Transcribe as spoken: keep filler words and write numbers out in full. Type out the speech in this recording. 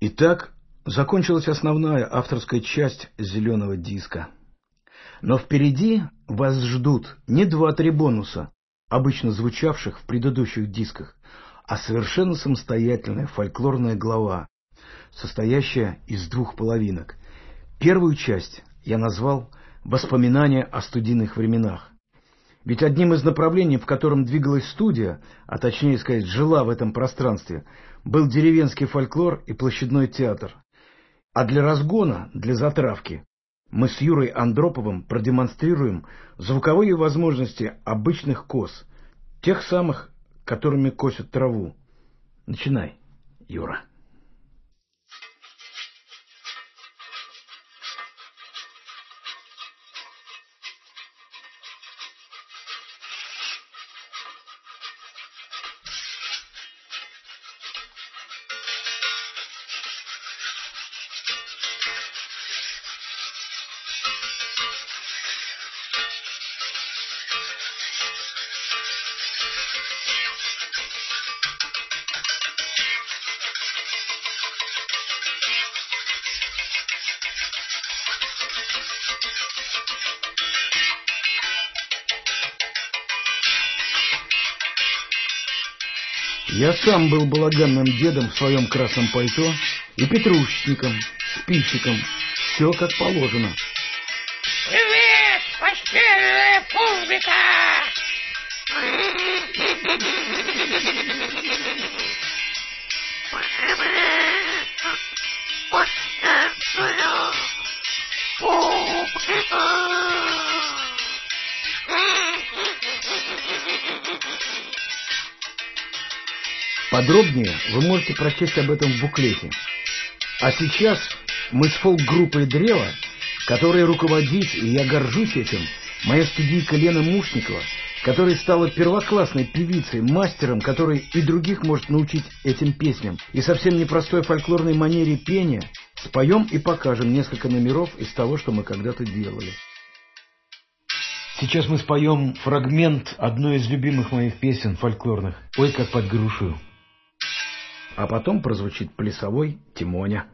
Итак, закончилась основная авторская часть «Зеленого диска». Но впереди вас ждут не два-три бонуса, обычно звучавших в предыдущих дисках, а совершенно самостоятельная фольклорная глава, состоящая из двух половинок. Первую часть я назвал «Воспоминания о студийных временах». Ведь одним из направлений, в котором двигалась студия, а точнее сказать, жила в этом пространстве, был деревенский фольклор и площадной театр. А для разгона, для затравки, мы с Юрой Андроповым продемонстрируем звуковые возможности обычных коз, тех самых, которыми косят траву. Начинай, Юра. Я сам был балаганным дедом в своем красном пальто и петрушечником, спильщиком, все как положено. Привет, почтенная публика! Подробнее вы можете прочесть об этом в буклете. А сейчас мы с фолк-группой «Древо», которой руководит, и я горжусь этим, моя студийка Лена Мушникова, которая стала первоклассной певицей, мастером, который и других может научить этим песням, и совсем непростой фольклорной манере пения, споем и покажем несколько номеров из того, что мы когда-то делали. Сейчас мы споем фрагмент одной из любимых моих песен фольклорных «Ой, как под грушею». А потом прозвучит плясовой «Тимоня».